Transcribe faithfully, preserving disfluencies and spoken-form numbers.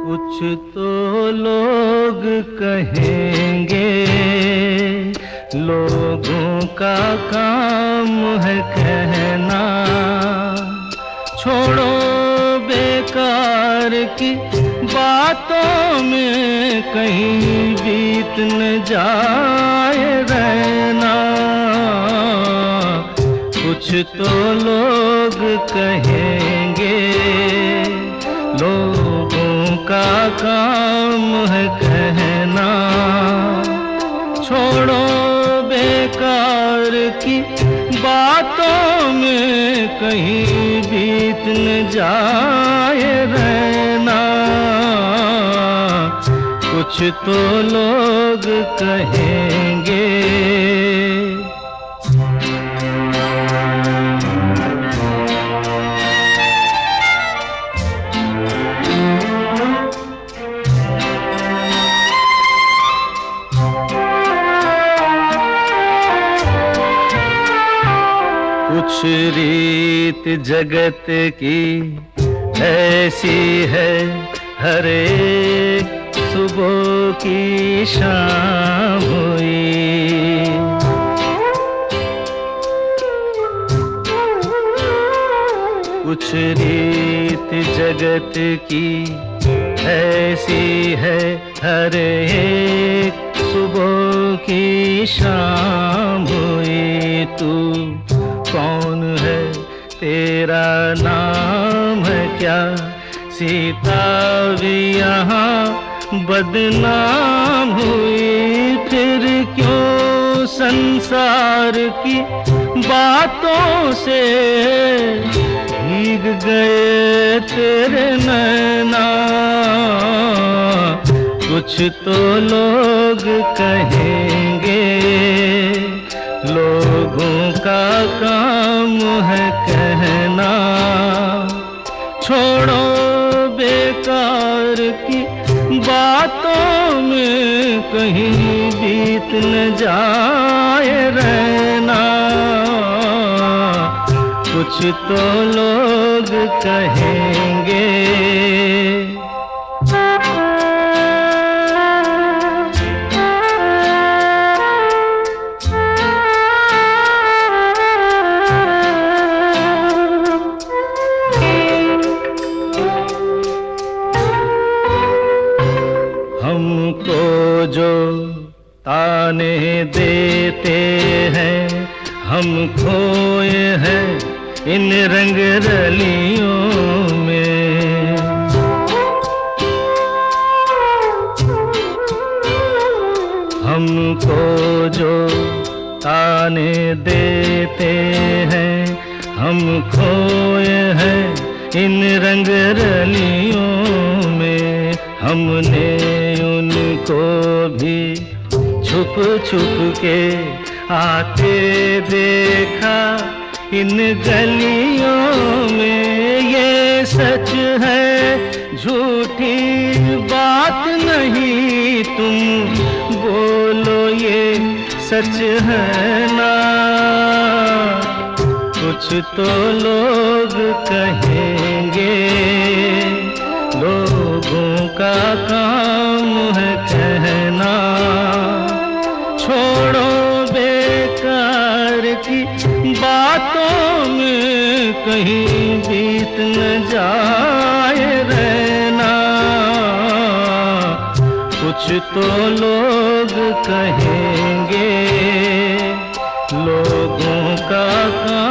कुछ तो लोग कहेंगे, लोगों का काम है कहना। छोड़ो बेकार की बातों में कहीं बीत न जाए रहना। कुछ तो लोग कहेंगे, लोगों का काम है कहना। छोड़ो बेकार की बातों में कहीं बीत न जाए रहना। कुछ तो लोग कहेंगे। कुछ रीत जगत की ऐसी है, हर एक सुबह की शाम हुई। कुछ रीत जगत की ऐसी है, हर एक सुबह की शाम हुई। तू कौन है, तेरा नाम है क्या? सीता भी यहाँ बदनाम हुई। फिर क्यों संसार की बातों से भीग गए तेरे नैना। कुछ तो लोग कहेंगे, लोगों का काम है कहना। छोड़ो बेकार की बातों में कहीं बीत न जाए रहना। कुछ तो लोग कहेंगे। हमको जो ताने देते हैं, हम खोए हैं इन रंग रलियों में। हमको जो ताने देते हैं, हम खोए हैं इन रंग रलियों में। हमने उनको भी छुप छुप के आते देखा इन गलियों में। ये सच है, झूठी बात नहीं, तुम बोलो ये सच है ना। कुछ तो लोग कहेंगे, लोगों का काम है कहना। छोड़ो बेकार की बातों में कहीं बीत न जाए रहना। कुछ तो लोग कहेंगे, लोगों का काम